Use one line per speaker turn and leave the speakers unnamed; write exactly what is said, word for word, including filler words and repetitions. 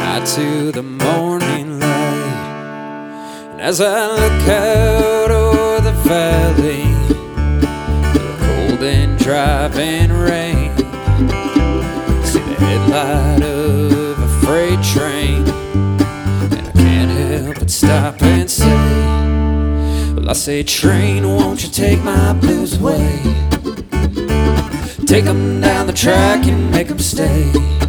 night to the morning light. And as I look out over the valley, the cold and driving rain, see the headlight of a freight train, and I can't help but stop and say, well, I say, train, won't you take my blues away? Take 'em down the track and make 'em stay.